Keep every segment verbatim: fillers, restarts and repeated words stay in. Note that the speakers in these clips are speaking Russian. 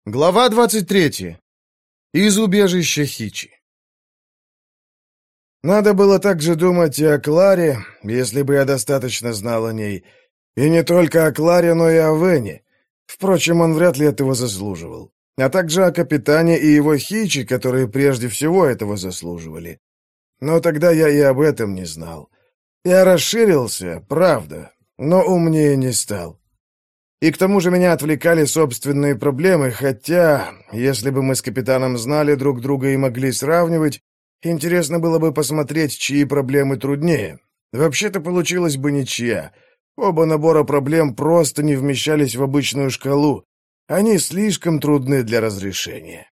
Глава двадцать третья. Из убежища Хичи. Надо было также думать и о Кларе, если бы я достаточно знал о ней. И не только о Кларе, но и о Вене. Впрочем, он вряд ли этого заслуживал. А также о капитане и его Хичи, которые прежде всего этого заслуживали. Но тогда я и об этом не знал. Я расширился, правда, но умнее не стал. И к тому же меня отвлекали собственные проблемы, хотя, если бы мы с капитаном знали друг друга и могли сравнивать, интересно было бы посмотреть, чьи проблемы труднее. Вообще-то получилось бы ничья. Оба набора проблем просто не вмещались в обычную шкалу. Они слишком трудны для разрешения.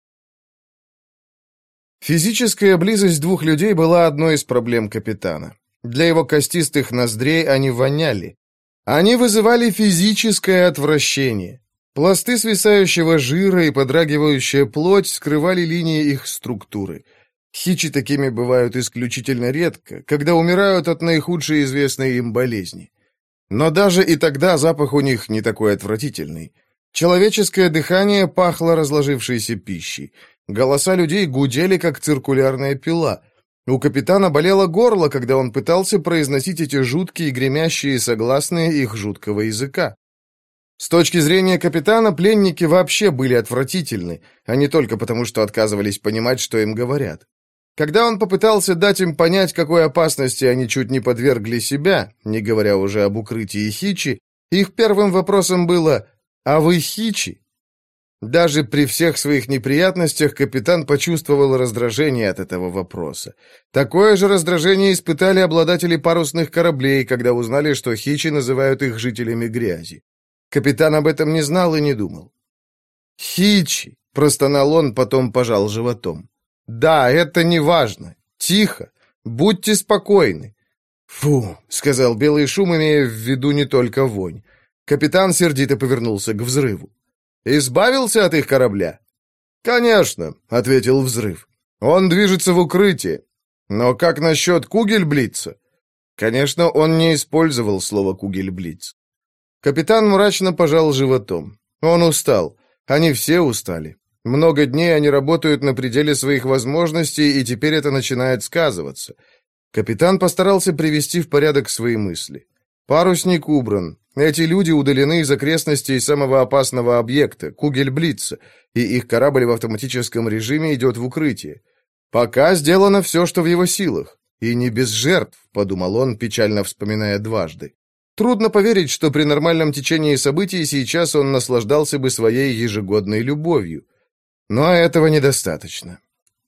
Физическая близость двух людей была одной из проблем капитана. Для его костистых ноздрей они воняли. Они вызывали физическое отвращение. Пласты свисающего жира и подрагивающая плоть скрывали линии их структуры. Хичи такими бывают исключительно редко, когда умирают от наихудшей известной им болезни. Но даже и тогда запах у них не такой отвратительный. Человеческое дыхание пахло разложившейся пищей. Голоса людей гудели, как циркулярная пила. У капитана болело горло, когда он пытался произносить эти жуткие гремящие согласные их жуткого языка. С точки зрения капитана, пленники вообще были отвратительны, а не только потому, что отказывались понимать, что им говорят. Когда он попытался дать им понять, какой опасности они чуть не подвергли себя, не говоря уже об укрытии Хичи, их первым вопросом было «А вы Хичи?». Даже при всех своих неприятностях капитан почувствовал раздражение от этого вопроса. Такое же раздражение испытали обладатели парусных кораблей, когда узнали, что Хичи называют их жителями грязи. Капитан об этом не знал и не думал. «Хичи!» — простонал он, потом пожал животом. «Да, это не важно. Тихо. Будьте спокойны». «Фу!» — сказал белый шум, имея в виду не только вонь. Капитан сердито повернулся к взрыву. «Избавился от их корабля?» «Конечно», — ответил взрыв. «Он движется в укрытие. Но как насчет Кугельблица?» Конечно, он не использовал слово «Кугельблиц». Капитан мрачно пожал животом. Он устал. Они все устали. Много дней они работают на пределе своих возможностей, и теперь это начинает сказываться. Капитан постарался привести в порядок свои мысли. Парусник убран. Эти люди удалены из окрестностей самого опасного объекта, Кугельблица, и их корабль в автоматическом режиме идет в укрытие. Пока сделано все, что в его силах. И не без жертв, подумал он, печально вспоминая дважды. Трудно поверить, что при нормальном течении событий сейчас он наслаждался бы своей ежегодной любовью. Но этого недостаточно.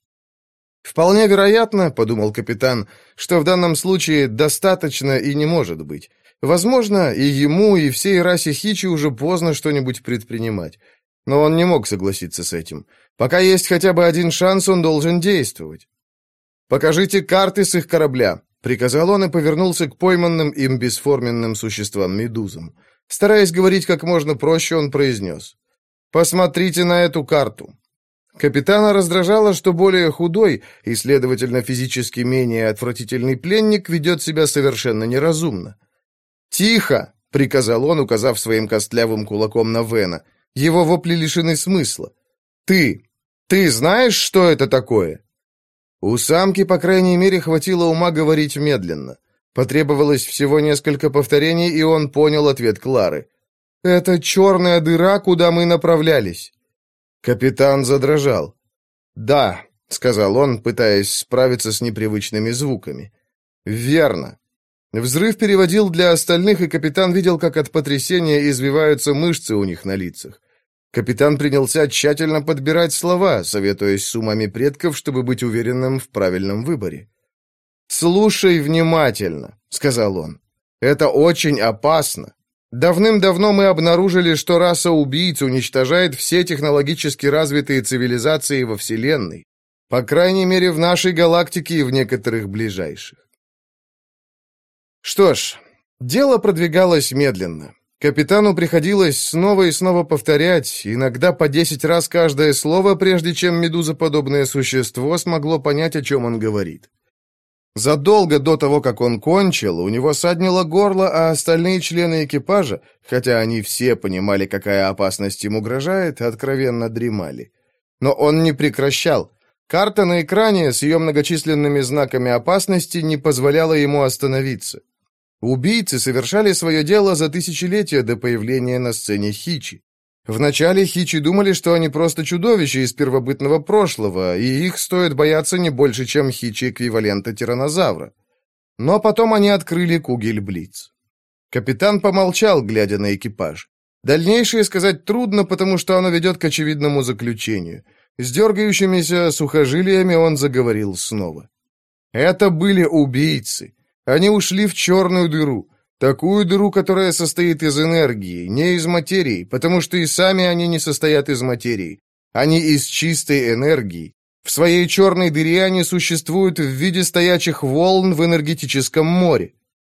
«Вполне вероятно, — подумал капитан, — что в данном случае достаточно и не может быть. Возможно, и ему, и всей расе Хичи уже поздно что-нибудь предпринимать. Но он не мог согласиться с этим. Пока есть хотя бы один шанс, он должен действовать. «Покажите карты с их корабля», — приказал он и повернулся к пойманным им бесформенным существам-медузам. Стараясь говорить как можно проще, он произнес: «Посмотрите на эту карту». Капитана раздражало, что более худой и, следовательно, физически менее отвратительный пленник ведет себя совершенно неразумно. «Тихо!» — приказал он, указав своим костлявым кулаком на Вена. Его вопли лишены смысла. «Ты! Ты знаешь, что это такое?» У самки, по крайней мере, хватило ума говорить медленно. Потребовалось всего несколько повторений, и он понял ответ Клары. «Это черная дыра, куда мы направлялись». Капитан задрожал. «Да», — сказал он, пытаясь справиться с непривычными звуками. «Верно». Взрыв переводил для остальных, и капитан видел, как от потрясения извиваются мышцы у них на лицах. Капитан принялся тщательно подбирать слова, советуясь с умами предков, чтобы быть уверенным в правильном выборе. «Слушай внимательно», — сказал он. «Это очень опасно. Давным-давно мы обнаружили, что раса убийц уничтожает все технологически развитые цивилизации во Вселенной. По крайней мере, в нашей галактике и в некоторых ближайших. Что ж, дело продвигалось медленно. Капитану приходилось снова и снова повторять, иногда по десять раз каждое слово, прежде чем медузоподобное существо смогло понять, о чем он говорит. Задолго до того, как он кончил, у него саднило горло, а остальные члены экипажа, хотя они все понимали, какая опасность им угрожает, откровенно дремали. Но он не прекращал. Карта на экране с ее многочисленными знаками опасности не позволяла ему остановиться. Убийцы совершали свое дело за тысячелетия до появления на сцене Хичи. Вначале Хичи думали, что они просто чудовища из первобытного прошлого, и их стоит бояться не больше, чем Хичи эквивалента тираннозавра. Но потом они открыли Кугельблиц. Капитан помолчал, глядя на экипаж. Дальнейшее сказать трудно, потому что оно ведет к очевидному заключению. С дергающимися сухожилиями он заговорил снова. Это были убийцы. Они ушли в черную дыру. Такую дыру, которая состоит из энергии, не из материи, потому что и сами они не состоят из материи. Они из чистой энергии. В своей черной дыре они существуют в виде стоячих волн в энергетическом море.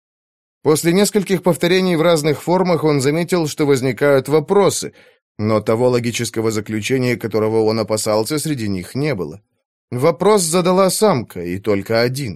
После нескольких повторений в разных формах он заметил, что возникают вопросы, но того логического заключения, которого он опасался, среди них не было. Вопрос задала самка, и только один.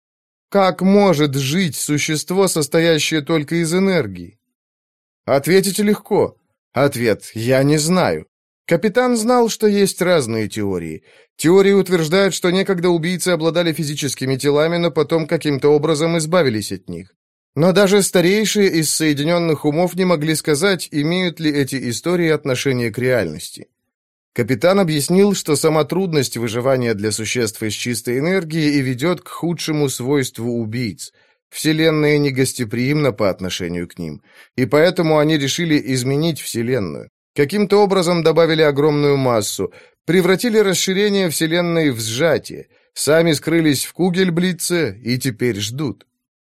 Как может жить существо, состоящее только из энергии? Ответить легко. Ответ «я не знаю». Капитан знал, что есть разные теории. Теории утверждают, что некогда убийцы обладали физическими телами, но потом каким-то образом избавились от них. Но даже старейшие из соединенных умов не могли сказать, имеют ли эти истории отношение к реальности. Капитан объяснил, что сама трудность выживания для существ из чистой энергии и ведет к худшему свойству убийц. Вселенная негостеприимна по отношению к ним, и поэтому они решили изменить Вселенную. Каким-то образом добавили огромную массу, превратили расширение Вселенной в сжатие, сами скрылись в Кугельблице и теперь ждут.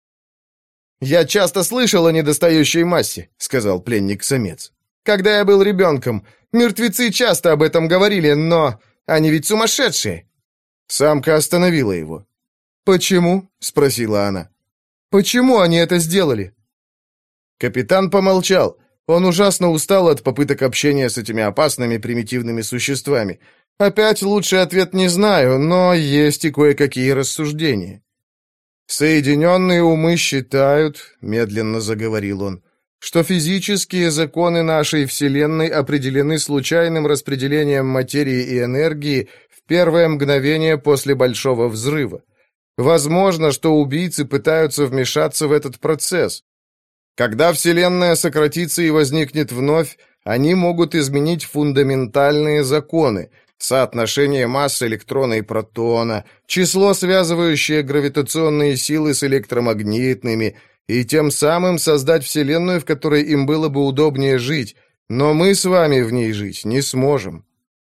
«Я часто слышал о недостающей массе», — сказал пленник-самец. «Когда я был ребенком, мертвецы часто об этом говорили, но они ведь сумасшедшие». Самка остановила его. «Почему?» — спросила она. «Почему они это сделали?» Капитан помолчал. Он ужасно устал от попыток общения с этими опасными примитивными существами. Опять лучший ответ не знаю, но есть и кое-какие рассуждения. «Соединенные умы считают, — медленно заговорил он, — что физические законы нашей Вселенной определены случайным распределением материи и энергии в первое мгновение после Большого Взрыва. Возможно, что убийцы пытаются вмешаться в этот процесс. Когда Вселенная сократится и возникнет вновь, они могут изменить фундаментальные законы, соотношение масс электрона и протона, число, связывающее гравитационные силы с электромагнитными, и тем самым создать Вселенную, в которой им было бы удобнее жить, но мы с вами в ней жить не сможем».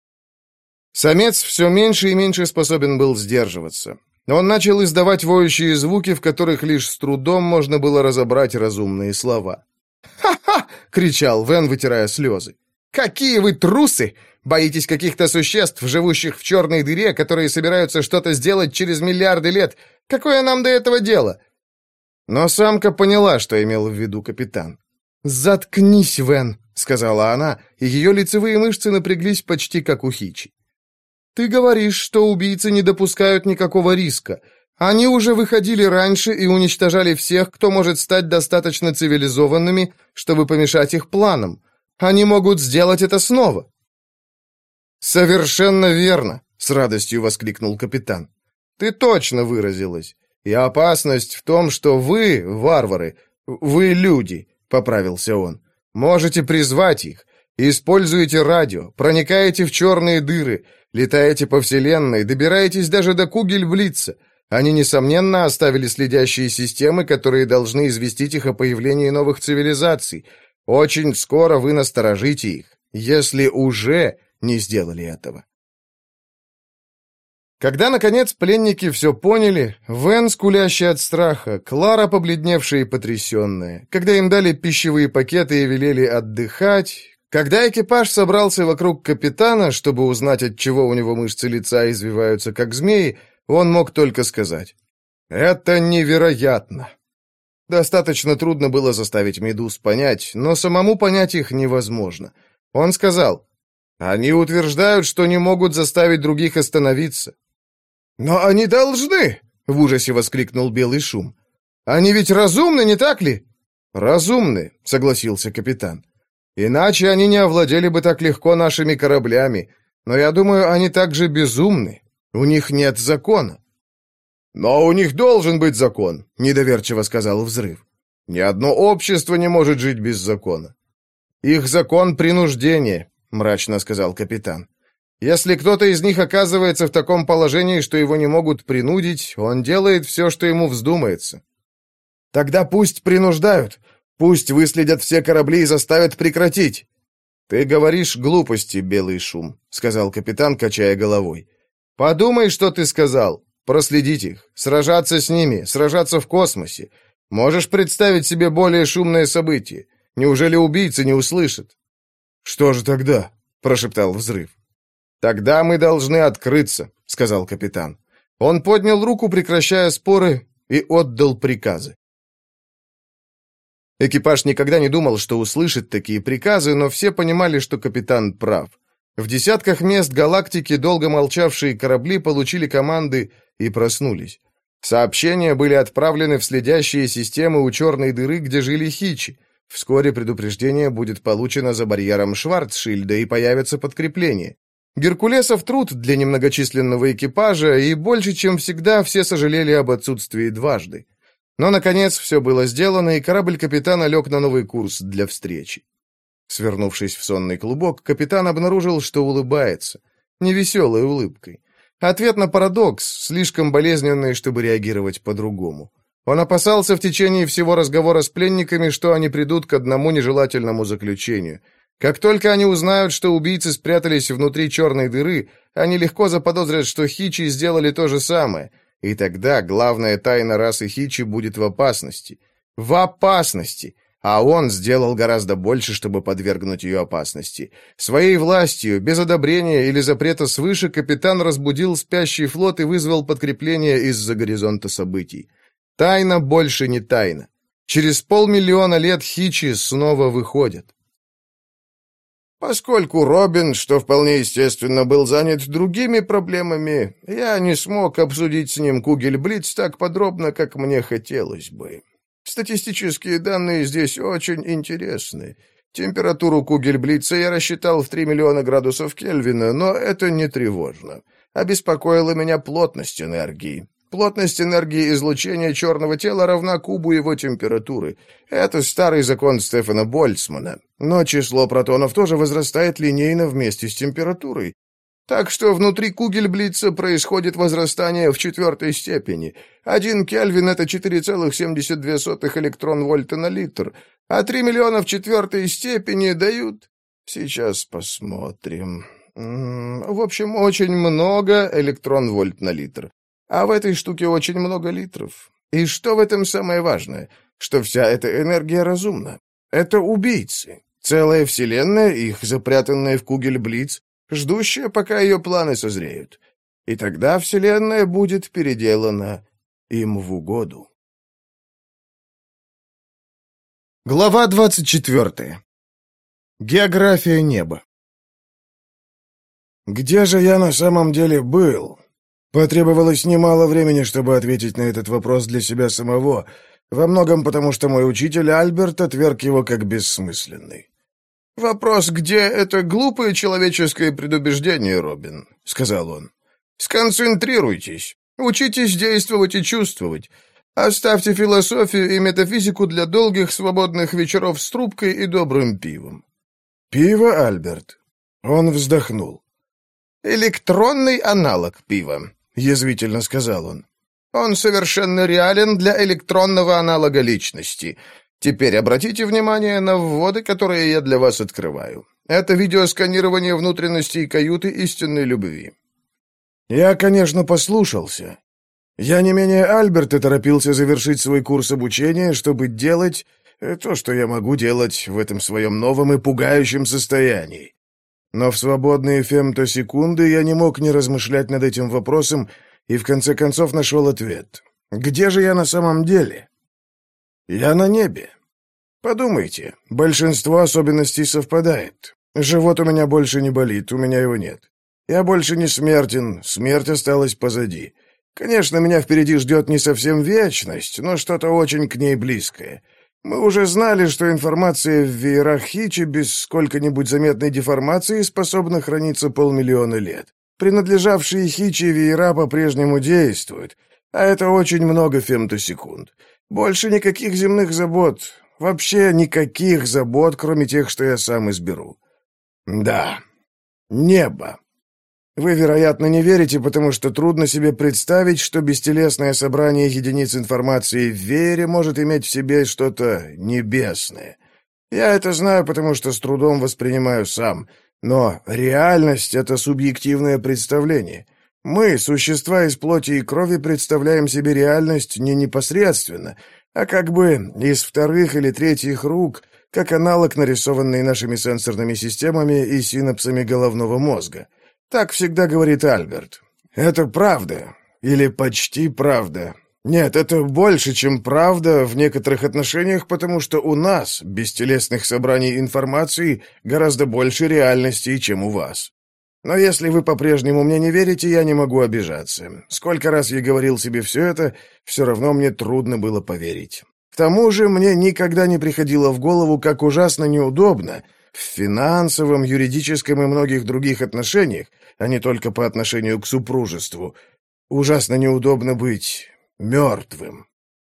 Самец все меньше и меньше способен был сдерживаться. Он начал издавать воющие звуки, в которых лишь с трудом можно было разобрать разумные слова. «Ха-ха!» — кричал Вен, вытирая слезы. «Какие вы трусы! Боитесь каких-то существ, живущих в черной дыре, которые собираются что-то сделать через миллиарды лет. Какое нам до этого дело?» Но самка поняла, что имел в виду капитан. «Заткнись, Вен», — сказала она, и ее лицевые мышцы напряглись почти как у Хичи. «Ты говоришь, что убийцы не допускают никакого риска. Они уже выходили раньше и уничтожали всех, кто может стать достаточно цивилизованными, чтобы помешать их планам. Они могут сделать это снова». «Совершенно верно», — с радостью воскликнул капитан. «Ты точно выразилась. И опасность в том, что вы, варвары, вы люди», — поправился он, — «можете призвать их, используете радио, проникаете в черные дыры, летаете по Вселенной, добираетесь даже до Кугельблица. Они, несомненно, оставили следящие системы, которые должны известить их о появлении новых цивилизаций. Очень скоро вы насторожите их, если уже не сделали этого». Когда, наконец, пленники все поняли, Вен, скулящий от страха, Клара, побледневшая и потрясенная, когда им дали пищевые пакеты и велели отдыхать, когда экипаж собрался вокруг капитана, чтобы узнать, отчего у него мышцы лица извиваются, как змеи, он мог только сказать: «Это невероятно». Достаточно трудно было заставить Медуз понять, но самому понять их невозможно. Он сказал: «Они утверждают, что не могут заставить других остановиться». «Но они должны!» — в ужасе воскликнул Белый Шум. «Они ведь разумны, не так ли?» «Разумны», — согласился капитан. «Иначе они не овладели бы так легко нашими кораблями. Но я думаю, они также безумны. У них нет закона». «Но у них должен быть закон», — недоверчиво сказал Взрыв. «Ни одно общество не может жить без закона». «Их закон — принуждение», — мрачно сказал капитан. «Если кто-то из них оказывается в таком положении, что его не могут принудить, он делает все, что ему вздумается». «Тогда пусть принуждают. Пусть выследят все корабли и заставят прекратить». «Ты говоришь глупости, Белый Шум», — сказал капитан, качая головой. «Подумай, что ты сказал. Проследить их, сражаться с ними, сражаться в космосе. Можешь представить себе более шумное событие? Неужели убийцы не услышат?» «Что же тогда?» — прошептал Взрыв. «Тогда мы должны открыться», — сказал капитан. Он поднял руку, прекращая споры, и отдал приказы. Экипаж никогда не думал, что услышит такие приказы, но все понимали, что капитан прав. В десятках мест галактики долго молчавшие корабли получили команды и проснулись. Сообщения были отправлены в следящие системы у черной дыры, где жили хичи. Вскоре предупреждение будет получено за барьером Шварцшильда и появится подкрепление. Геркулесов труд для немногочисленного экипажа, и больше, чем всегда, все сожалели об отсутствии дважды. Но, наконец, все было сделано, и корабль капитана лег на новый курс для встречи. Свернувшись в сонный клубок, капитан обнаружил, что улыбается. Невеселой улыбкой. Ответ на парадокс, слишком болезненный, чтобы реагировать по-другому. Он опасался в течение всего разговора с пленниками, что они придут к одному нежелательному заключению. Как только они узнают, что убийцы спрятались внутри черной дыры, они легко заподозрят, что хичи сделали то же самое, и тогда главная тайна расы хичи будет в опасности. В опасности! А он сделал гораздо больше, чтобы подвергнуть ее опасности. Своей властью, без одобрения или запрета свыше, капитан разбудил спящий флот и вызвал подкрепление из-за горизонта событий. Тайна больше не тайна. Через полмиллиона лет хичи снова выходят. Поскольку Робин, что вполне естественно, был занят другими проблемами, я не смог обсудить с ним Кугельблиц так подробно, как мне хотелось бы. Статистические данные здесь очень интересны. Температуру Кугельблица я рассчитал в три миллиона градусов Кельвина, но это не тревожно. Обеспокоила меня плотность энергии. Плотность энергии излучения черного тела равна кубу его температуры. Это старый закон Стефана Больцмана. Но число протонов тоже возрастает линейно вместе с температурой. Так что внутри Кугельблица происходит возрастание в четвертой степени. Один Кельвин — это четыре целых семьдесят две сотых электрон-вольта на литр, а три миллиона в четвертой степени дают... Сейчас посмотрим. В общем, очень много электрон-вольт на литр. А в этой штуке очень много литров. И что в этом самое важное? Что вся эта энергия разумна. Это убийцы. Целая вселенная, их запрятанная в Кугельблиц, ждущая, пока ее планы созреют. И тогда вселенная будет переделана им в угоду. Глава двадцать четвертая. География неба. Где же я на самом деле был? Потребовалось немало времени, чтобы ответить на этот вопрос для себя самого, во многом потому, что мой учитель Альберт отверг его как бессмысленный. «Вопрос, где это глупое человеческое предубеждение, Робин», — сказал он. «Сконцентрируйтесь, учитесь действовать и чувствовать. Оставьте философию и метафизику для долгих свободных вечеров с трубкой и добрым пивом». «Пиво, Альберт?» Он вздохнул. «Электронный аналог пива», — язвительно сказал он. «Он совершенно реален для электронного аналога личности. Теперь обратите внимание на вводы, которые я для вас открываю. Это видеосканирование внутренностей каюты истинной любви». Я, конечно, послушался. Я не менее Альберта торопился завершить свой курс обучения, чтобы делать то, что я могу делать в этом своем новом и пугающем состоянии. Но в свободные фемтосекунды я не мог не размышлять над этим вопросом и в конце концов нашел ответ. Где же я на самом деле? Я на небе. Подумайте, большинство особенностей совпадает. Живот у меня больше не болит, у меня его нет. Я больше не смертен, смерть осталась позади. Конечно, меня впереди ждет не совсем вечность, но что-то очень к ней близкое. Мы уже знали, что информация в веерах Хичи без сколько-нибудь заметной деформации способна храниться полмиллиона лет. Принадлежавшие Хичи веера по-прежнему действуют, а это очень много фемтосекунд. Больше никаких земных забот, вообще никаких забот, кроме тех, что я сам изберу. Да, небо. Вы, вероятно, не верите, потому что трудно себе представить, что бестелесное собрание единиц информации в веере может иметь в себе что-то небесное. Я это знаю, потому что с трудом воспринимаю сам. Но реальность — это субъективное представление. Мы, существа из плоти и крови, представляем себе реальность не непосредственно, а как бы из вторых или третьих рук, как аналог, нарисованный нашими сенсорными системами и синапсами головного мозга. Так всегда говорит Альберт. Это правда. Или почти правда. Нет, это больше, чем правда в некоторых отношениях, потому что у нас, бестелесных собраний информации, гораздо больше реальности, чем у вас. Но если вы по-прежнему мне не верите, я не могу обижаться. Сколько раз я говорил себе все это, все равно мне трудно было поверить. К тому же мне никогда не приходило в голову, как ужасно неудобно в финансовом, юридическом и многих других отношениях, а не только по отношению к супружеству, ужасно неудобно быть мертвым.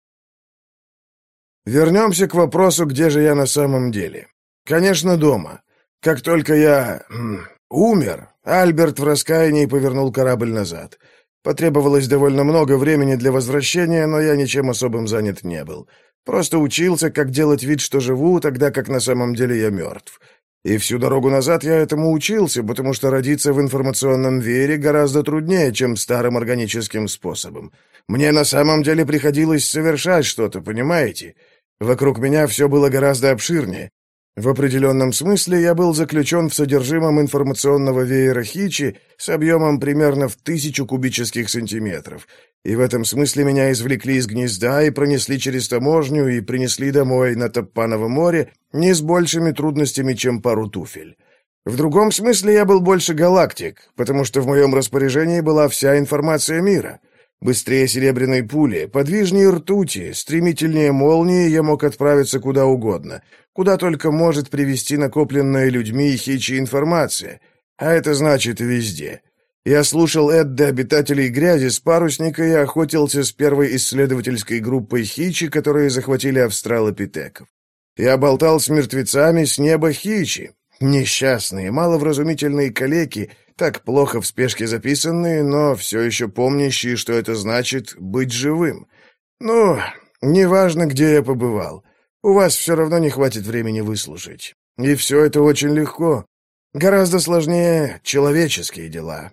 Вернемся к вопросу, где же я на самом деле. Конечно, дома. Как только я м, умер, Альберт в раскаянии повернул корабль назад. Потребовалось довольно много времени для возвращения, но я ничем особым занят не был. Просто учился, как делать вид, что живу, тогда как на самом деле я мертв. И всю дорогу назад я этому учился, потому что родиться в информационном веере гораздо труднее, чем старым органическим способом. Мне на самом деле приходилось совершать что-то, понимаете? Вокруг меня все было гораздо обширнее. В определенном смысле я был заключен в содержимом информационного веера Хичи с объемом примерно в тысячу кубических сантиметров. И в этом смысле меня извлекли из гнезда и пронесли через таможню и принесли домой на Таппаново море не с большими трудностями, чем пару туфель. В другом смысле я был больше галактик, потому что в моем распоряжении была вся информация мира. Быстрее серебряной пули, подвижнее ртути, стремительнее молнии я мог отправиться куда угодно, куда только может привести накопленная людьми и Хичи информация, а это значит везде. Я слушал Эдда обитателей грязи с парусника и охотился с первой исследовательской группой Хичи, которые захватили австралопитеков. Я болтал с мертвецами с неба Хичи, несчастные, маловразумительные калеки, так плохо в спешке записанные, но все еще помнящие, что это значит быть живым. Ну, неважно, где я побывал. У вас все равно не хватит времени выслушать. И все это очень легко. Гораздо сложнее человеческие дела.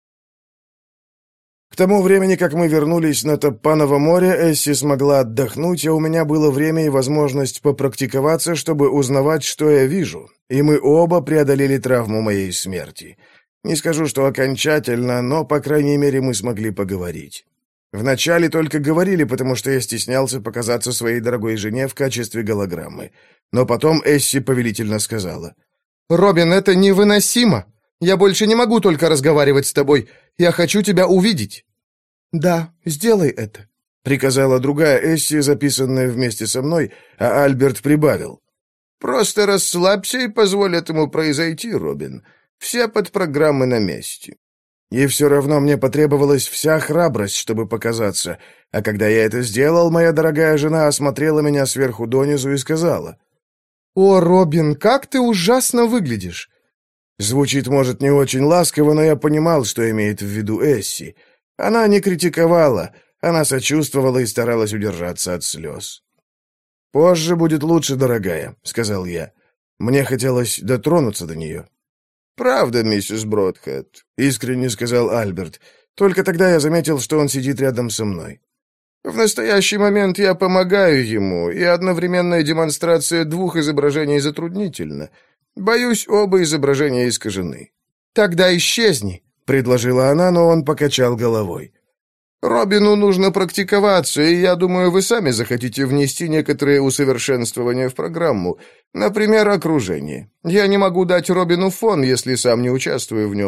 К тому времени, как мы вернулись на Таппаново море, Эсси смогла отдохнуть, а у меня было время и возможность попрактиковаться, чтобы узнавать, что я вижу, и мы оба преодолели травму моей смерти. Не скажу, что окончательно, но, по крайней мере, мы смогли поговорить. Вначале только говорили, потому что я стеснялся показаться своей дорогой жене в качестве голограммы. Но потом Эсси повелительно сказала: «Робин, это невыносимо! Я больше не могу только разговаривать с тобой. Я хочу тебя увидеть». «Да, сделай это», — приказала другая Эсси, записанная вместе со мной, а Альберт прибавил: «Просто расслабься и позволь этому произойти, Робин. Все подпрограммы на месте». И все равно мне потребовалась вся храбрость, чтобы показаться, а когда я это сделал, моя дорогая жена осмотрела меня сверху донизу и сказала: «О, Робин, как ты ужасно выглядишь!» Звучит, может, не очень ласково, но я понимал, что имеет в виду Эсси. Она не критиковала, она сочувствовала и старалась удержаться от слез. «Позже будет лучше, дорогая», — сказал я. Мне хотелось дотронуться до нее. «Правда, миссис Бродхэт», — искренне сказал Альберт. Только тогда я заметил, что он сидит рядом со мной. «В настоящий момент я помогаю ему, и одновременная демонстрация двух изображений затруднительна. Боюсь, оба изображения искажены». «Тогда исчезни», — предложила она, но он покачал головой. «Робину нужно практиковаться, и я думаю, вы сами захотите внести некоторые усовершенствования в программу. Например, окружение. Я не могу дать Робину фон, если сам не участвую в нем.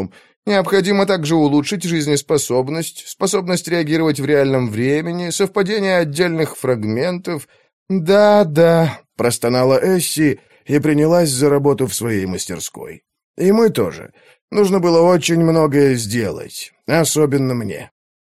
Необходимо также улучшить жизнеспособность, способность реагировать в реальном времени, совпадение отдельных фрагментов. «Да, да», — простонала Эсси и принялась за работу в своей мастерской. И мы тоже. Нужно было очень многое сделать, особенно мне.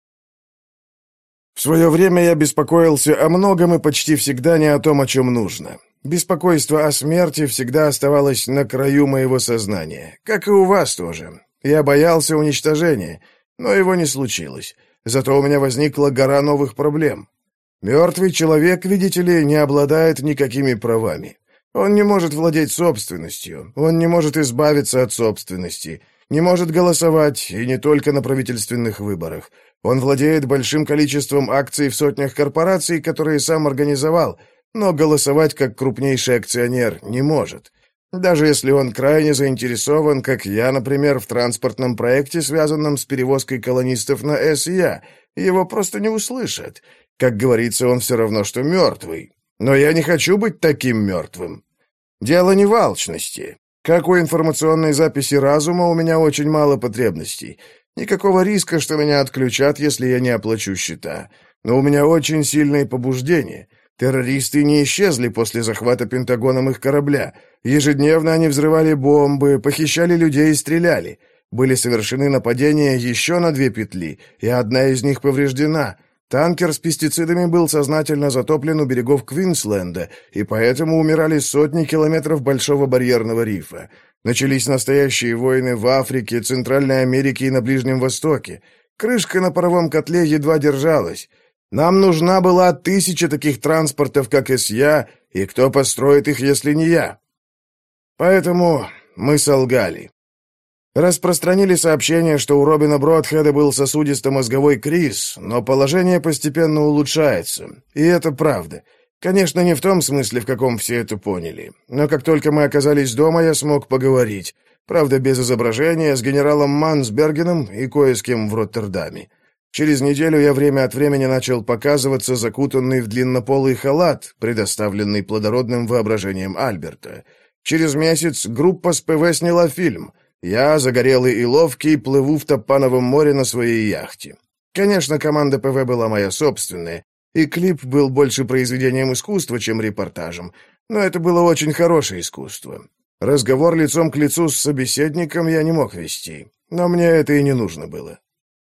В свое время я беспокоился о многом и почти всегда не о том, о чем нужно. Беспокойство о смерти всегда оставалось на краю моего сознания, как и у вас тоже. Я боялся уничтожения, но его не случилось. Зато у меня возникла гора новых проблем. Мертвый человек, видите ли, не обладает никакими правами. Он не может владеть собственностью, он не может избавиться от собственности, не может голосовать, и не только на правительственных выборах. Он владеет большим количеством акций в сотнях корпораций, которые сам организовал, но голосовать как крупнейший акционер не может. Даже если он крайне заинтересован, как я, например, в транспортном проекте, связанном с перевозкой колонистов на СЯ, его просто не услышат. Как говорится, он все равно, что мертвый. Но я не хочу быть таким мертвым. Дело не в алчности. Как у информационной записи разума, у меня очень мало потребностей. Никакого риска, что меня отключат, если я не оплачу счета. Но у меня очень сильные побуждения. Террористы не исчезли после захвата Пентагоном их корабля. Ежедневно они взрывали бомбы, похищали людей и стреляли. Были совершены нападения еще на две петли, и одна из них повреждена. Танкер с пестицидами был сознательно затоплен у берегов Квинсленда, и поэтому умирали сотни километров Большого барьерного рифа. Начались настоящие войны в Африке, Центральной Америке и на Ближнем Востоке. Крышка на паровом котле едва держалась. Нам нужна была тысяча таких транспортов, как СЯ, и кто построит их, если не я? Поэтому мы солгали. Распространили сообщение, что у Робина Бродхеда был сосудисто-мозговой криз, но положение постепенно улучшается. И это правда. Конечно, не в том смысле, в каком все это поняли. Но как только мы оказались дома, я смог поговорить. Правда, без изображения, с генералом Мансбергеном и кое с кем в Роттердаме. Через неделю я время от времени начал показываться, закутанный в длиннополый халат, предоставленный плодородным воображением Альберта. Через месяц группа с ПВ сняла фильм. Я, загорелый и ловкий, плыву в Топановом море на своей яхте. Конечно, команда ПВ была моя собственная, и клип был больше произведением искусства, чем репортажем, но это было очень хорошее искусство. Разговор лицом к лицу с собеседником я не мог вести, но мне это и не нужно было.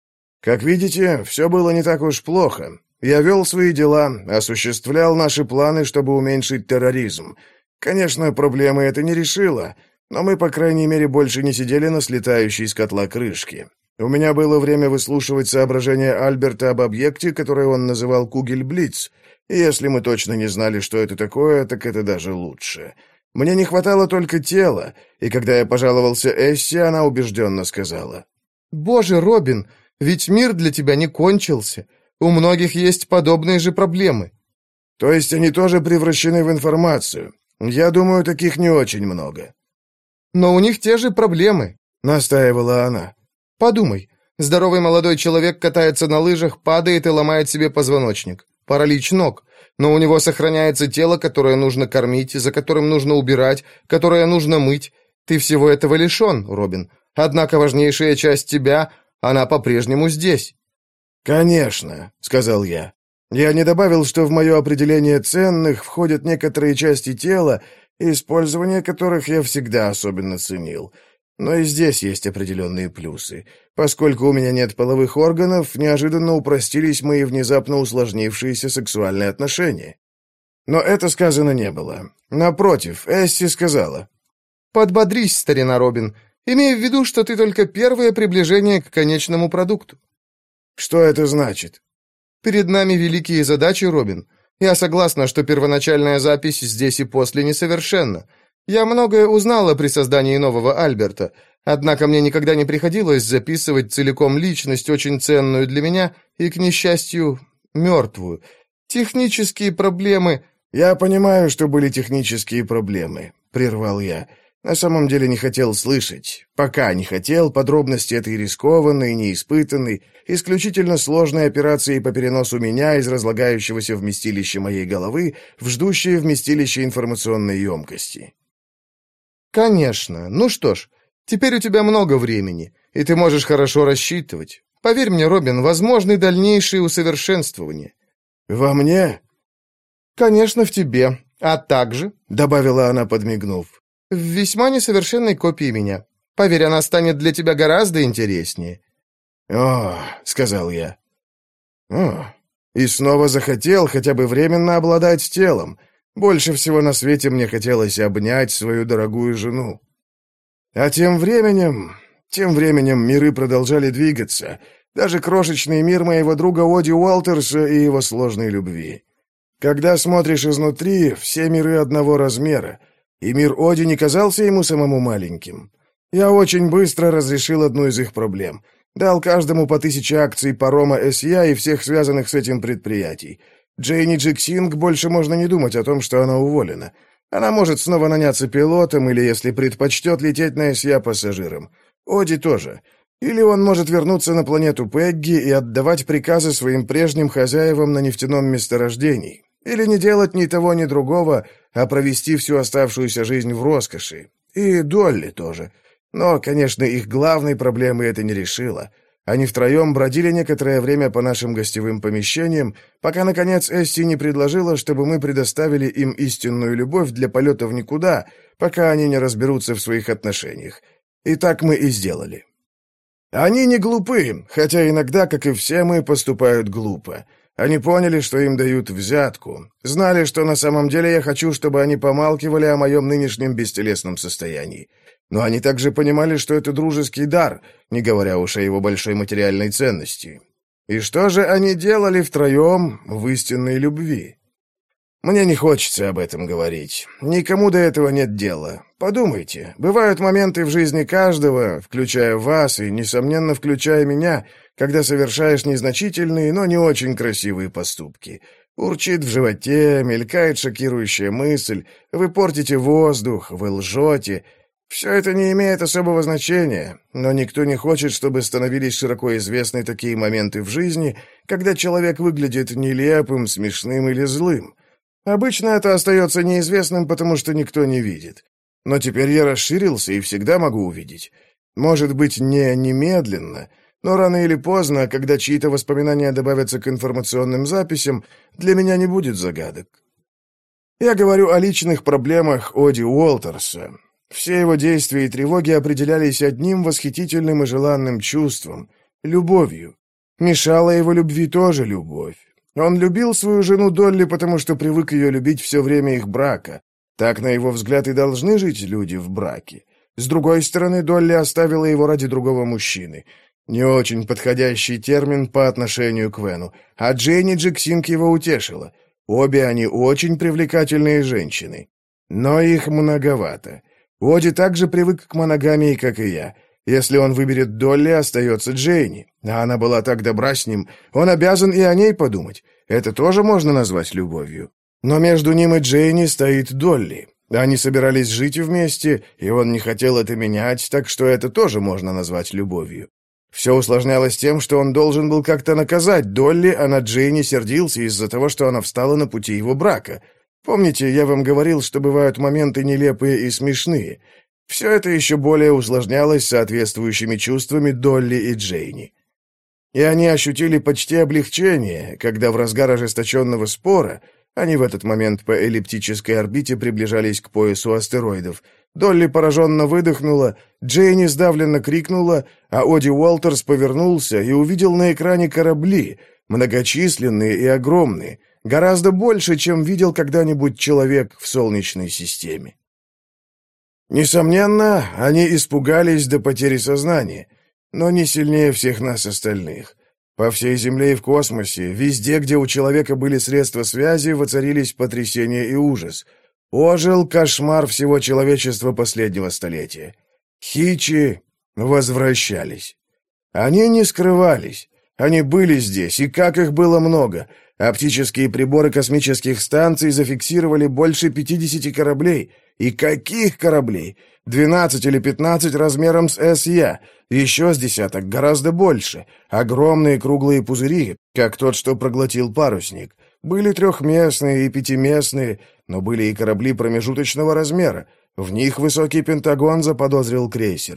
Как видите, все было не так уж плохо. Я вел свои дела, осуществлял наши планы, чтобы уменьшить терроризм. Конечно, проблемы это не решило, но мы, по крайней мере, больше не сидели на слетающей с котла крышке. У меня было время выслушивать соображения Альберта об объекте, который он называл Кугельблиц, и если мы точно не знали, что это такое, так это даже лучше. Мне не хватало только тела, и когда я пожаловался Эсси, она убежденно сказала: «Боже, Робин, ведь мир для тебя не кончился. У многих есть подобные же проблемы». «То есть они тоже превращены в информацию? Я думаю, таких не очень много». «Но у них те же проблемы», — настаивала она. «Подумай, здоровый молодой человек катается на лыжах, падает и ломает себе позвоночник. Паралич ног. Но у него сохраняется тело, которое нужно кормить, за которым нужно убирать, которое нужно мыть. Ты всего этого лишен, Робин. Однако важнейшая часть тебя, она по-прежнему здесь». «Конечно», — сказал я. Я не добавил, что в мое определение ценных входят некоторые части тела, использование которых я всегда особенно ценил. Но и здесь есть определенные плюсы. Поскольку у меня нет половых органов, неожиданно упростились мои внезапно усложнившиеся сексуальные отношения. Но это сказано не было. Напротив, Эсси сказала: «Подбодрись, старина Робин, имея в виду, что ты только первое приближение к конечному продукту». «Что это значит?» «Перед нами великие задачи, Робин. Я согласна, что первоначальная запись здесь и после несовершенна. Я многое узнала при создании нового Альберта, однако мне никогда не приходилось записывать целиком личность, очень ценную для меня и, к несчастью, мертвую. Технические проблемы...» «Я понимаю, что были технические проблемы», — прервал я. На самом деле не хотел слышать. Пока не хотел подробности этой рискованной, неиспытанной, исключительно сложной операции по переносу меня из разлагающегося вместилища моей головы в ждущее вместилище информационной емкости. «Конечно. Ну что ж, теперь у тебя много времени. и ты можешь хорошо рассчитывать. Поверь мне, Робин, возможны дальнейшие усовершенствования». «Во мне?» «Конечно, в тебе. А также», — добавила она, подмигнув, «в весьма несовершенной копии меня. Поверь, она станет для тебя гораздо интереснее». «О», — сказал я. «О». И снова захотел хотя бы временно обладать телом. Больше всего на свете мне хотелось обнять свою дорогую жену. А тем временем... Тем временем миры продолжали двигаться. Даже крошечный мир моего друга Оди Уолтерса и его сложной любви. Когда смотришь изнутри, все миры одного размера, и мир Оди не казался ему самому маленьким. Я очень быстро разрешил одну из их проблем. Дал каждому по тысяче акций парома эс я и всех связанных с этим предприятий. Джейни Джексинг больше можно не думать о том, что она уволена. Она может снова наняться пилотом или, если предпочтет, лететь на эс я пассажиром. Оди тоже. Или он может вернуться на планету Пегги и отдавать приказы своим прежним хозяевам на нефтяном месторождении. Или не делать ни того, ни другого, а провести всю оставшуюся жизнь в роскоши. И Долли тоже. Но, конечно, их главной проблемой это не решило. Они втроем бродили некоторое время по нашим гостевым помещениям, пока, наконец, Эсси не предложила, чтобы мы предоставили им истинную любовь для полета в никуда, пока они не разберутся в своих отношениях. И так мы и сделали. Они не глупы, хотя иногда, как и все мы, поступают глупо. Они поняли, что им дают взятку. Знали, что на самом деле я хочу, чтобы они помалкивали о моем нынешнем бестелесном состоянии. Но они также понимали, что это дружеский дар, не говоря уж о его большой материальной ценности. И что же они делали втроем в истинной любви? Мне не хочется об этом говорить. Никому до этого нет дела. Подумайте, бывают моменты в жизни каждого, включая вас и, несомненно, включая меня, когда совершаешь незначительные, но не очень красивые поступки. Урчит в животе, мелькает шокирующая мысль, вы портите воздух, вы лжете. Все это не имеет особого значения, но никто не хочет, чтобы становились широко известны такие моменты в жизни, когда человек выглядит нелепым, смешным или злым. Обычно это остается неизвестным, потому что никто не видит. Но теперь я расширился и всегда могу увидеть. Может быть, не немедленно, но рано или поздно, когда чьи-то воспоминания добавятся к информационным записям, для меня не будет загадок. Я говорю о личных проблемах Оди Уолтерса. Все его действия и тревоги определялись одним восхитительным и желанным чувством — любовью. Мешала его любви тоже любовь. Он любил свою жену Долли, потому что привык ее любить все время их брака. Так, на его взгляд, и должны жить люди в браке. С другой стороны, Долли оставила его ради другого мужчины. Не очень подходящий термин по отношению к Вену. А Джейни Джексинг его утешила. Обе они очень привлекательные женщины. Но их многовато. Оди также привык к моногамии, как и я. Если он выберет Долли, остается Джейни. А она была так добра с ним, он обязан и о ней подумать. Это тоже можно назвать любовью. Но между ним и Джейни стоит Долли. Они собирались жить вместе, и он не хотел это менять, так что это тоже можно назвать любовью. Все усложнялось тем, что он должен был как-то наказать Долли, а на Джейни сердился из-за того, что она встала на пути его брака. Помните, я вам говорил, что бывают моменты нелепые и смешные. Все это еще более усложнялось соответствующими чувствами Долли и Джейни. И они ощутили почти облегчение, когда в разгар ожесточенного спора, они в этот момент по эллиптической орбите приближались к поясу астероидов, Долли пораженно выдохнула, Джейни сдавленно крикнула, а Оди Уолтерс повернулся и увидел на экране корабли, многочисленные и огромные, гораздо больше, чем видел когда-нибудь человек в Солнечной системе. Несомненно, они испугались до потери сознания, но не сильнее всех нас остальных. По всей Земле и в космосе, везде, где у человека были средства связи, воцарились потрясение и ужас. Ожил кошмар всего человечества последнего столетия. Хичи возвращались. Они не скрывались. Они были здесь, и как их было много. Оптические приборы космических станций зафиксировали больше пятидесяти кораблей. И каких кораблей? Двенадцать или пятнадцать размером с эс я, еще с десяток, гораздо больше. Огромные круглые пузыри, как тот, что проглотил парусник. Были трехместные и пятиместные, но были и корабли промежуточного размера. В них высокий Пентагон заподозрил крейсеры.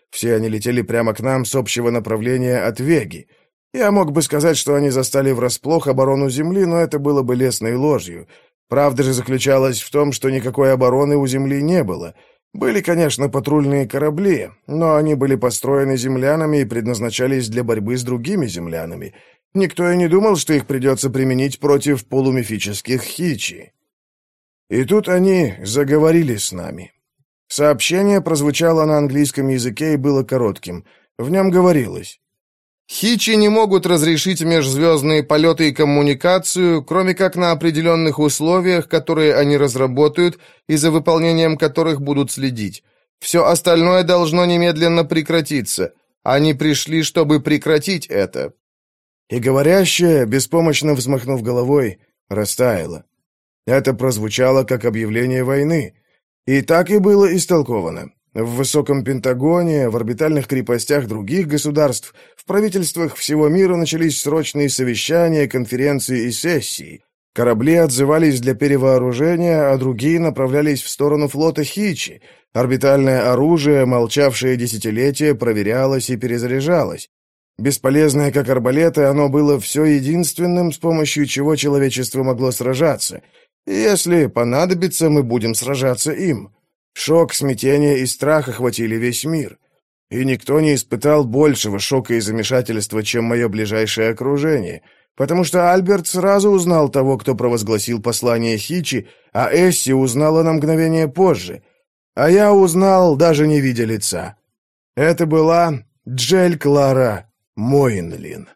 Все они летели прямо к нам с общего направления от Веги. Я мог бы сказать, что они застали врасплох оборону Земли, но это было бы лесной ложью. Правда же заключалась в том, что никакой обороны у Земли не было. Были, конечно, патрульные корабли, но они были построены землянами и предназначались для борьбы с другими землянами. Никто и не думал, что их придется применить против полумифических хичи. И тут они заговорили с нами. Сообщение прозвучало на английском языке и было коротким. В нем говорилось: Хичи не могут разрешить межзвездные полеты и коммуникацию, кроме как на определенных условиях, которые они разработают и за выполнением которых будут следить. Все остальное должно немедленно прекратиться. Они пришли, чтобы прекратить это. И говорящая, беспомощно взмахнув головой, растаяла. Это прозвучало как объявление войны. И так и было истолковано. В высоком Пентагоне, в орбитальных крепостях других государств, в правительствах всего мира начались срочные совещания, конференции и сессии. Корабли отзывались для перевооружения, а другие направлялись в сторону флота Хичи. Орбитальное оружие, молчавшее десятилетия, проверялось и перезаряжалось. Бесполезное, как арбалеты, оно было все единственным, с помощью чего человечество могло сражаться. И если понадобится, мы будем сражаться им. Шок, смятение и страх охватили весь мир. И никто не испытал большего шока и замешательства, чем мое ближайшее окружение, потому что Альберт сразу узнал того, кто провозгласил послание Хичи, а Эсси узнала на мгновение позже. А я узнал, даже не видя лица. Это была Джель Клара Моинлин.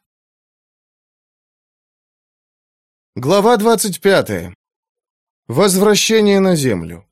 Глава двадцать пятая. Возвращение на Землю.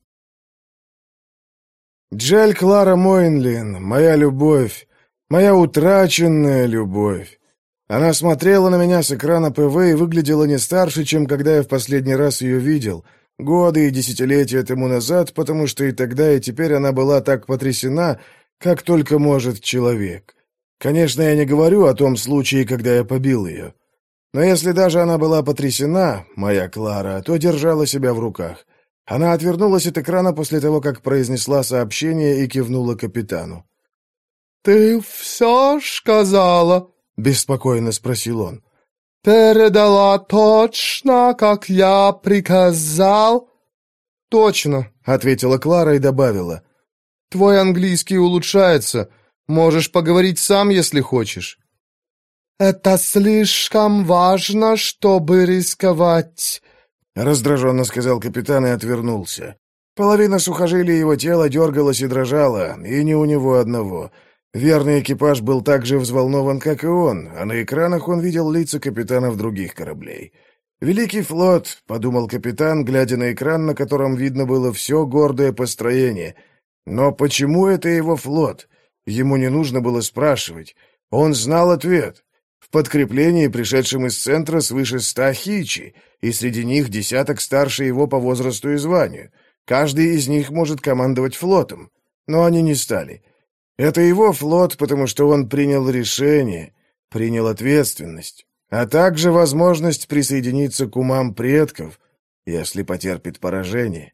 Джель Клара Моинлин, моя любовь, моя утраченная любовь. Она смотрела на меня с экрана ПВ и выглядела не старше, чем когда я в последний раз ее видел, годы и десятилетия тому назад, потому что и тогда, и теперь она была так потрясена, как только может человек. Конечно, я не говорю о том случае, когда я побил ее. Но если даже она была потрясена, моя Клара, то держала себя в руках. Она отвернулась от экрана после того, как произнесла сообщение и кивнула капитану. «Ты все сказала?» — беспокойно спросил он. «Передала точно, как я приказал?» «Точно», — ответила Клара и добавила. «Твой английский улучшается. Можешь поговорить сам, если хочешь». «Это слишком важно, чтобы рисковать», — раздраженно сказал капитан и отвернулся. Половина сухожилий его тела дергалась и дрожала, и не у него одного. Верный экипаж был так же взволнован, как и он, а на экранах он видел лица капитанов других кораблей. «Великий флот», — подумал капитан, глядя на экран, на котором видно было все гордое построение. Но почему это его флот? Ему не нужно было спрашивать. Он знал ответ. В подкреплении, пришедшем из центра, свыше ста хичи, и среди них десяток старше его по возрасту и званию. Каждый из них может командовать флотом. Но они не стали. Это его флот, потому что он принял решение, принял ответственность, а также возможность присоединиться к умам предков, если потерпит поражение.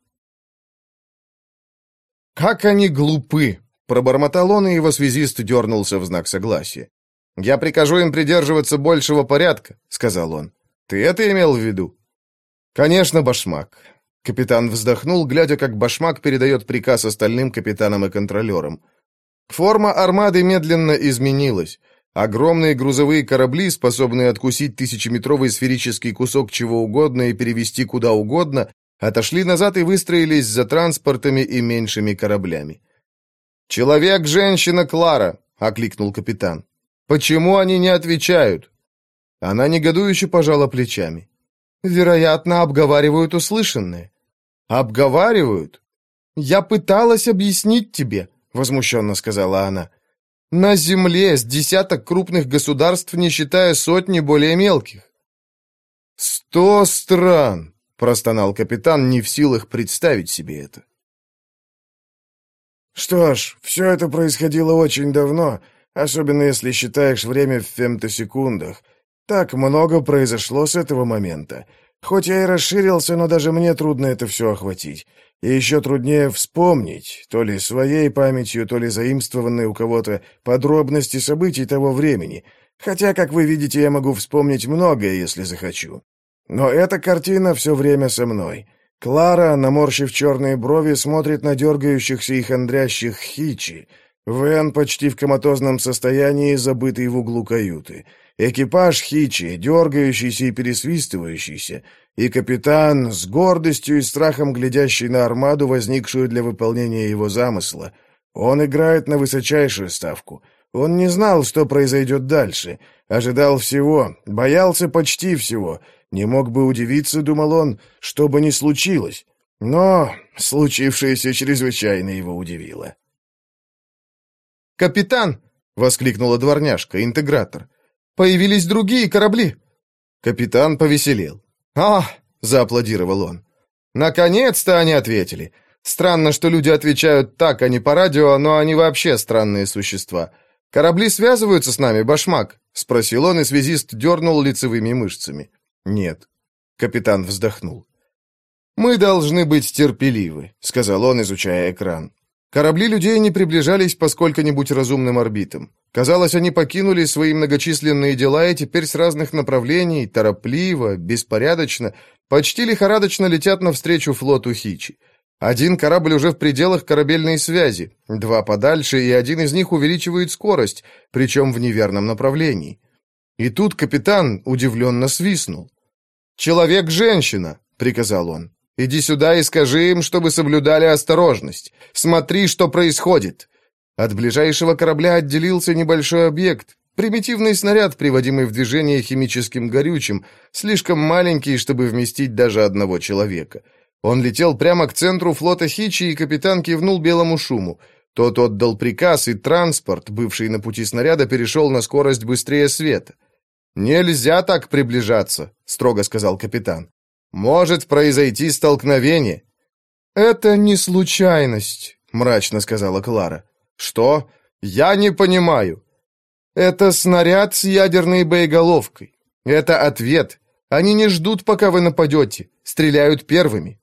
«Как они глупы!» — пробормотал он, и его связист дернулся в знак согласия. «Я прикажу им придерживаться большего порядка», — сказал он. «Ты это имел в виду?» «Конечно, Башмак». Капитан вздохнул, глядя, как Башмак передает приказ остальным капитанам и контролерам. Форма армады медленно изменилась. Огромные грузовые корабли, способные откусить тысячеметровый сферический кусок чего угодно и перевести куда угодно, отошли назад и выстроились за транспортами и меньшими кораблями. «Человек, женщина, Клара!» — окликнул капитан. «Почему они не отвечают?» Она негодующе пожала плечами. «Вероятно, обговаривают услышанное». «Обговаривают? Я пыталась объяснить тебе», — возмущенно сказала она. «На Земле с десяток крупных государств, не считая сотни более мелких». «Сто стран!» — простонал капитан, не в силах представить себе это. «Что ж, все это происходило очень давно, особенно если считаешь время в фемтосекундах. Так много произошло с этого момента. Хоть я и расширился, но даже мне трудно это все охватить. И еще труднее вспомнить, то ли своей памятью, то ли заимствованной у кого-то, подробности событий того времени. Хотя, как вы видите, я могу вспомнить многое, если захочу. Но эта картина все время со мной. Клара, наморщив черные брови, смотрит на дергающихся и хандрящих Хичи. Вен почти в коматозном состоянии, забытый в углу каюты. Экипаж Хичи, дергающийся и пересвистывающийся. И капитан, с гордостью и страхом глядящий на армаду, возникшую для выполнения его замысла. Он играет на высочайшую ставку. Он не знал, что произойдет дальше. Ожидал всего, боялся почти всего. Не мог бы удивиться, думал он, что бы ни случилось. Но случившееся чрезвычайно его удивило. «Капитан!» — воскликнула дворняжка, интегратор. «Появились другие корабли!» Капитан повеселел. «А!» — зааплодировал он. «Наконец-то они ответили! Странно, что люди отвечают так, а не по радио, но они вообще странные существа. Корабли связываются с нами, башмак?» — спросил он, и связист дернул лицевыми мышцами. «Нет». Капитан вздохнул. «Мы должны быть терпеливы», — сказал он, изучая экран. Корабли людей не приближались по сколько-нибудь разумным орбитам. Казалось, они покинули свои многочисленные дела и теперь с разных направлений, торопливо, беспорядочно, почти лихорадочно летят навстречу флоту Хичи. Один корабль уже в пределах корабельной связи, два подальше, и один из них увеличивает скорость, причем в неверном направлении. И тут капитан удивленно свистнул. «Человек-женщина», — приказал он. «Иди сюда и скажи им, чтобы соблюдали осторожность. Смотри, что происходит». От ближайшего корабля отделился небольшой объект, примитивный снаряд, приводимый в движение химическим горючим, слишком маленький, чтобы вместить даже одного человека. Он летел прямо к центру флота Хичи, и капитан кивнул белому шуму. Тот отдал приказ, и транспорт, бывший на пути снаряда, перешел на скорость быстрее света. «Нельзя так приближаться», — строго сказал капитан. «Может произойти столкновение». «Это не случайность», — мрачно сказала Клара. «Что? Я не понимаю». «Это снаряд с ядерной боеголовкой. Это ответ. Они не ждут, пока вы нападете. Стреляют первыми».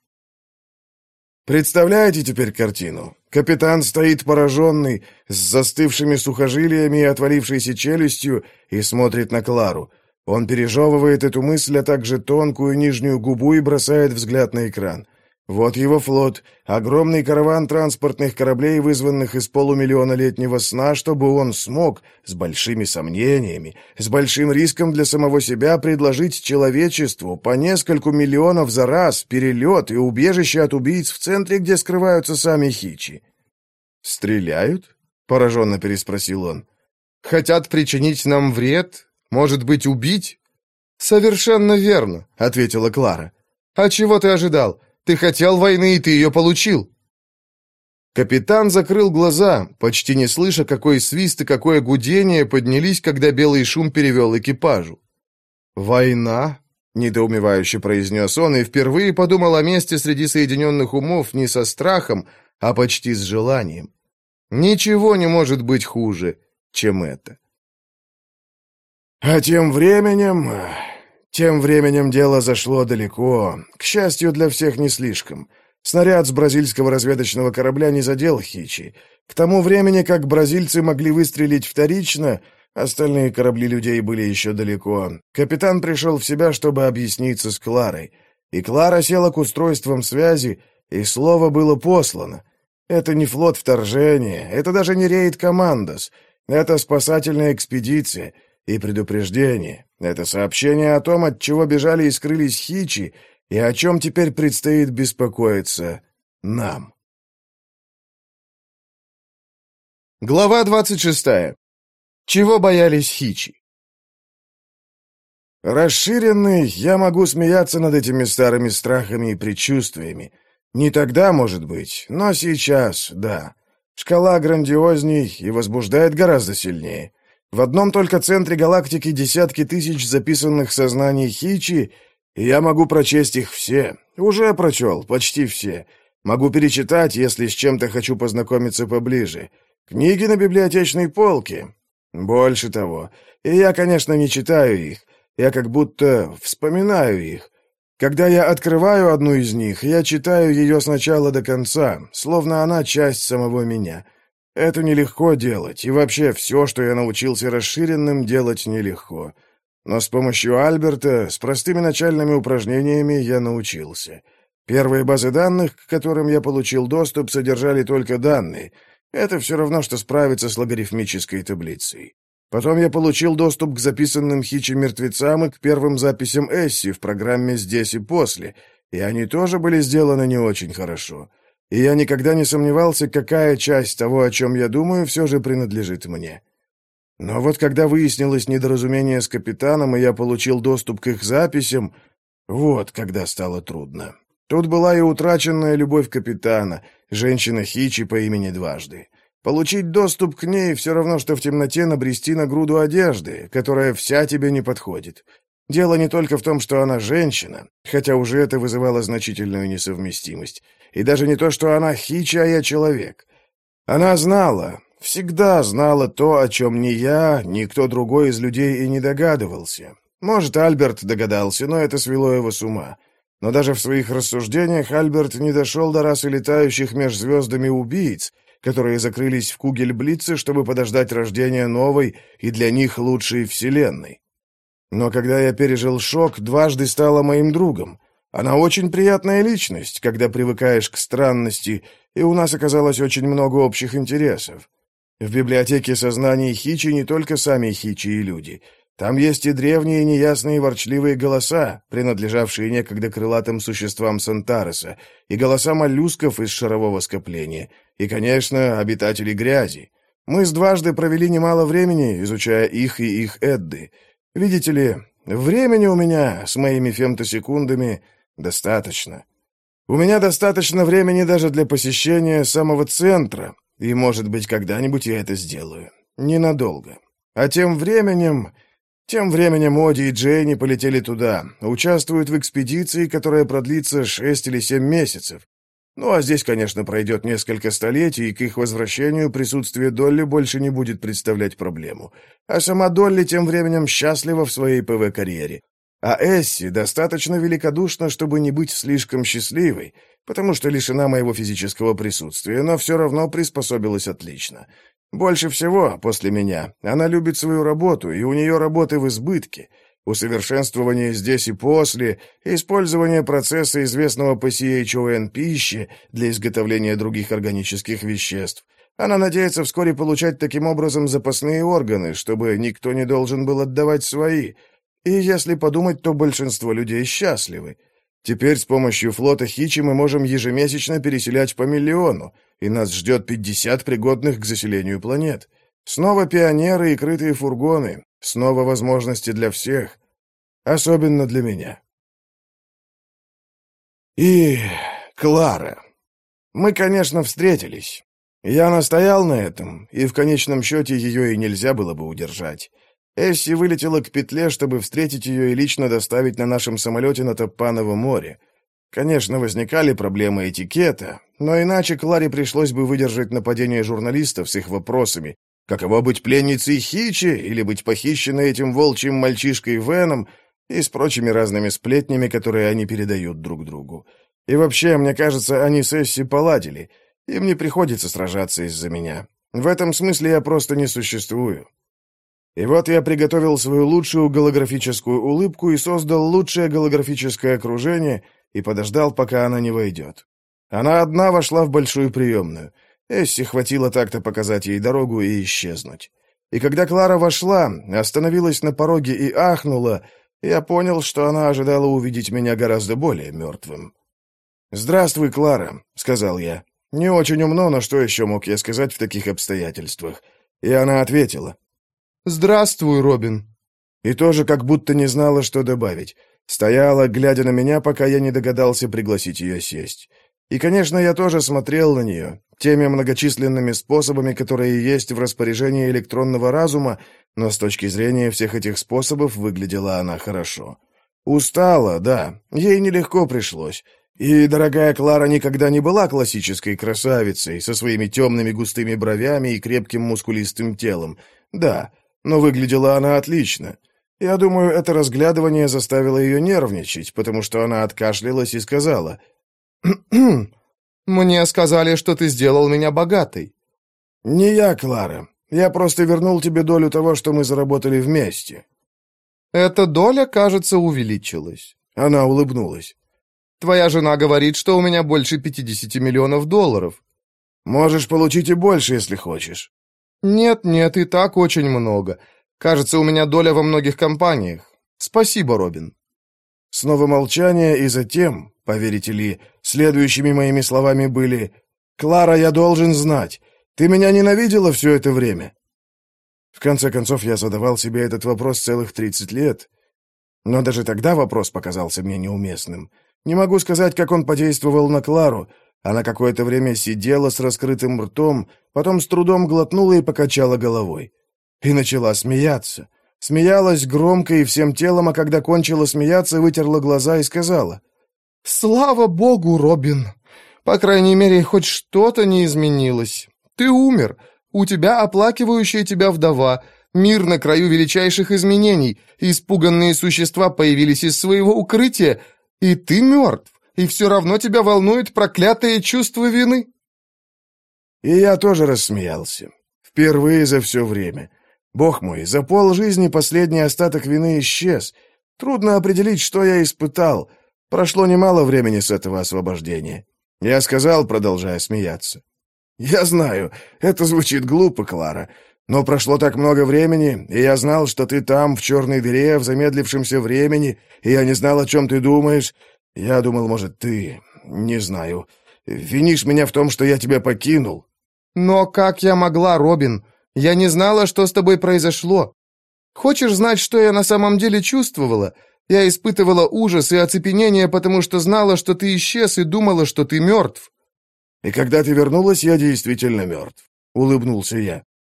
Представляете теперь картину? Капитан стоит пораженный, с застывшими сухожилиями и отвалившейся челюстью, и смотрит на Клару. Он пережевывает эту мысль, а также тонкую нижнюю губу, и бросает взгляд на экран. Вот его флот, огромный караван транспортных кораблей, вызванных из полумиллионолетнего сна, чтобы он смог, с большими сомнениями, с большим риском для самого себя, предложить человечеству по нескольку миллионов за раз перелет и убежище от убийц в центре, где скрываются сами Хичи. «Стреляют?» — пораженно переспросил он. «Хотят причинить нам вред? Может быть, убить?» «Совершенно верно», — ответила Клара. «А чего ты ожидал? Ты хотел войны, и ты ее получил». Капитан закрыл глаза, почти не слыша, какой свист и какое гудение поднялись, когда белый шум перевел экипажу. «Война?» — недоумевающе произнес он, и впервые подумал о месте среди соединенных умов не со страхом, а почти с желанием. Ничего не может быть хуже, чем это. А тем временем... Тем временем дело зашло далеко. К счастью, для всех не слишком. Снаряд с бразильского разведочного корабля не задел Хичи. К тому времени, как бразильцы могли выстрелить вторично, остальные корабли людей были еще далеко. Капитан пришел в себя, чтобы объясниться с Кларой. И Клара села к устройствам связи, и слово было послано. Это не флот вторжения, это даже не рейд «Командос». Это спасательная экспедиция и предупреждение. Это сообщение о том, от чего бежали и скрылись Хичи, и о чем теперь предстоит беспокоиться нам. Глава двадцать шестая. Чего боялись Хичи? Расширенный, я могу смеяться над этими старыми страхами и предчувствиями. Не тогда, может быть, но сейчас, да. Шкала грандиозней и возбуждает гораздо сильнее. В одном только центре галактики десятки тысяч записанных сознаний Хичи, и я могу прочесть их все. Уже прочел, почти все. Могу перечитать, если с чем-то хочу познакомиться поближе. Книги на библиотечной полке. Больше того. И я, конечно, не читаю их. Я как будто вспоминаю их. Когда я открываю одну из них, я читаю ее с начала до конца, словно она часть самого меня. Это нелегко делать, и вообще все, что я научился расширенным, делать нелегко. Но с помощью Альберта, с простыми начальными упражнениями я научился. Первые базы данных, к которым я получил доступ, содержали только данные. Это все равно, что справиться с логарифмической таблицей. Потом я получил доступ к записанным Хичи мертвецам и к первым записям Эсси в программе «Здесь и после», и они тоже были сделаны не очень хорошо. И я никогда не сомневался, какая часть того, о чем я думаю, все же принадлежит мне. Но вот когда выяснилось недоразумение с капитаном, и я получил доступ к их записям, вот когда стало трудно. Тут была и утраченная любовь капитана, женщина Хичи по имени Дважды. Получить доступ к ней все равно, что в темноте набрести на груду одежды, которая вся тебе не подходит. Дело не только в том, что она женщина, хотя уже это вызывало значительную несовместимость, и даже не то, что она Хичи, а я человек. Она знала, всегда знала то, о чем ни я, ни кто другой из людей и не догадывался. Может, Альберт догадался, но это свело его с ума. Но даже в своих рассуждениях Альберт не дошел до расы летающих меж звездами убийц, которые закрылись в Кугельблице, чтобы подождать рождения новой и для них лучшей вселенной. Но когда я пережил шок, Дважды стала моим другом. Она очень приятная личность, когда привыкаешь к странности, и у нас оказалось очень много общих интересов. В библиотеке сознаний Хичи не только сами Хичи и люди. Там есть и древние неясные ворчливые голоса, принадлежавшие некогда крылатым существам Сантареса, и голоса моллюсков из шарового скопления, и, конечно, обитатели грязи. Мы с Дважды провели немало времени, изучая их и их Эдды. Видите ли, времени у меня с моими фемтосекундами достаточно. У меня достаточно времени даже для посещения самого центра, и, может быть, когда-нибудь я это сделаю. Ненадолго. А тем временем... Тем временем Оди и Джейни полетели туда, участвуют в экспедиции, которая продлится шесть или семь месяцев. Ну, а здесь, конечно, пройдет несколько столетий, и к их возвращению присутствие Долли больше не будет представлять проблему. А сама Долли тем временем счастлива в своей ПВ-карьере. А Эсси достаточно великодушна, чтобы не быть слишком счастливой, потому что лишена моего физического присутствия, но все равно приспособилась отлично. Больше всего, после меня, она любит свою работу, и у нее работы в избытке. Усовершенствование здесь и после, использование процесса, известного по си эйч о эн пищи, для изготовления других органических веществ. Она надеется вскоре получать таким образом запасные органы, чтобы никто не должен был отдавать свои. И если подумать, то большинство людей счастливы. Теперь с помощью флота Хичи мы можем ежемесячно переселять по миллиону, и нас ждет пятьдесят пригодных к заселению планет. Снова пионеры и крытые фургоны, снова возможности для всех, особенно для меня. И Клара. Мы, конечно, встретились. Я настоял на этом, и в конечном счете ее и нельзя было бы удержать. Эсси вылетела к петле, чтобы встретить ее и лично доставить на нашем самолете на Топпаново море. Конечно, возникали проблемы этикета, но иначе Кларе пришлось бы выдержать нападение журналистов с их вопросами, каково быть пленницей Хичи или быть похищенной этим волчьим мальчишкой Веном и с прочими разными сплетнями, которые они передают друг другу. И вообще, мне кажется, они с Эсси поладили. Им не приходится сражаться из-за меня. В этом смысле я просто не существую. И вот я приготовил свою лучшую голографическую улыбку и создал лучшее голографическое окружение и подождал, пока она не войдет. Она одна вошла в большую приемную. Эсси хватило так-то показать ей дорогу и исчезнуть. И когда Клара вошла, остановилась на пороге и ахнула, я понял, что она ожидала увидеть меня гораздо более мертвым. «Здравствуй, Клара», — сказал я. Не очень умно, но что еще мог я сказать в таких обстоятельствах? И она ответила. «Здравствуй, Робин». И тоже как будто не знала, что добавить. Стояла, глядя на меня, пока я не догадался пригласить ее сесть. И, конечно, я тоже смотрел на нее, теми многочисленными способами, которые есть в распоряжении электронного разума, но с точки зрения всех этих способов выглядела она хорошо. Устала, да, ей нелегко пришлось. И дорогая Клара никогда не была классической красавицей, со своими темными густыми бровями и крепким мускулистым телом. Да, но выглядела она отлично. Я думаю, это разглядывание заставило ее нервничать, потому что она откашлялась и сказала: «Мне сказали, что ты сделал меня богатой». «Не я, Клара. Я просто вернул тебе долю того, что мы заработали вместе». «Эта доля, кажется, увеличилась». Она улыбнулась. «Твоя жена говорит, что у меня больше пятидесяти миллионов долларов». «Можешь получить и больше, если хочешь». «Нет, нет, и так очень много. Кажется, у меня доля во многих компаниях. Спасибо, Робин». Снова молчание, и затем, поверите ли, следующими моими словами были: «Клара, я должен знать, ты меня ненавидела все это время?» В конце концов, я задавал себе этот вопрос целых тридцать лет. Но даже тогда вопрос показался мне неуместным. Не могу сказать, как он подействовал на Клару. Она какое-то время сидела с раскрытым ртом, потом с трудом глотнула и покачала головой. И начала смеяться. Смеялась громко и всем телом, а когда кончила смеяться, вытерла глаза и сказала: «Слава богу, Робин! По крайней мере, хоть что-то не изменилось. Ты умер. У тебя оплакивающая тебя вдова. Мир на краю величайших изменений. Испуганные существа появились из своего укрытия. И ты мертв. И все равно тебя волнует проклятое чувство вины». И я тоже рассмеялся. Впервые за все время. Бог мой, за полжизни последний остаток вины исчез. Трудно определить, что я испытал. Прошло немало времени с этого освобождения. Я сказал, продолжая смеяться: «Я знаю, это звучит глупо, Клара, но прошло так много времени, и я знал, что ты там, в черной дыре, в замедлившемся времени, и я не знал, о чем ты думаешь. Я думал, может, ты, не знаю, винишь меня в том, что я тебя покинул». «Но как я могла, Робин? Я не знала, что с тобой произошло. Хочешь знать, что я на самом деле чувствовала? Я испытывала ужас и оцепенение, потому что знала, что ты исчез, и думала, что ты мертв». «И когда ты вернулась, я действительно мертв», — улыбнулся я.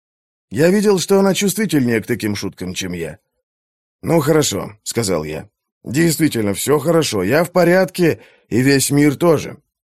Я видел, что она чувствительнее к таким шуткам, чем я. «Ну, хорошо», — сказал я. «Действительно, все хорошо, я в порядке, и весь мир тоже».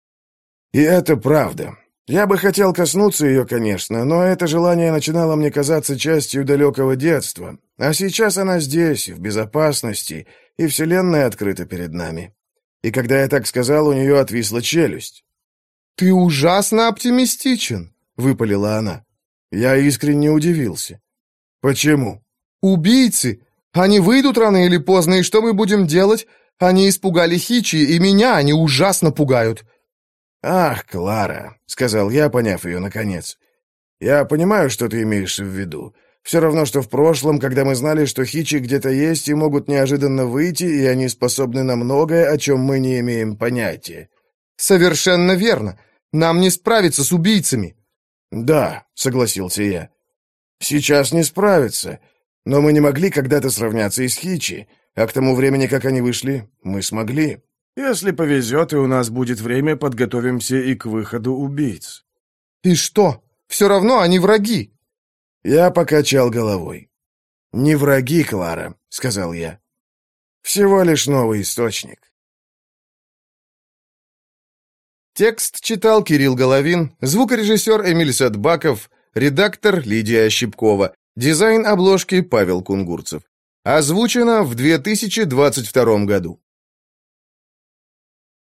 И это правда. Я бы хотел коснуться ее, конечно, но это желание начинало мне казаться частью далекого детства. А сейчас она здесь, в безопасности, и вселенная открыта перед нами. И когда я так сказал, у нее отвисла челюсть. «Ты ужасно оптимистичен», — выпалила она. Я искренне удивился. «Почему?» «Убийцы! Они выйдут рано или поздно, и что мы будем делать? Они испугали Хичи, и меня они ужасно пугают». «Ах, Клара», — сказал я, поняв ее наконец. «Я понимаю, что ты имеешь в виду. Все равно, что в прошлом, когда мы знали, что Хичи где-то есть и могут неожиданно выйти, и они способны на многое, о чем мы не имеем понятия». «Совершенно верно. Нам не справиться с убийцами». «Да», — согласился я. «Сейчас не справиться. Но мы не могли когда-то сравняться и с Хичи, а к тому времени, как они вышли, мы смогли. Если повезет, и у нас будет время, подготовимся и к выходу убийц». «И что? Все равно они враги». Я покачал головой. «Не враги, Клара», — сказал я. «Всего лишь новый источник». Текст читал Кирилл Головин, звукорежиссер Эмиль Садбаков, редактор Лидия Щипкова, дизайн обложки Павел Кунгурцев. Озвучено в две тысячи двадцать втором году.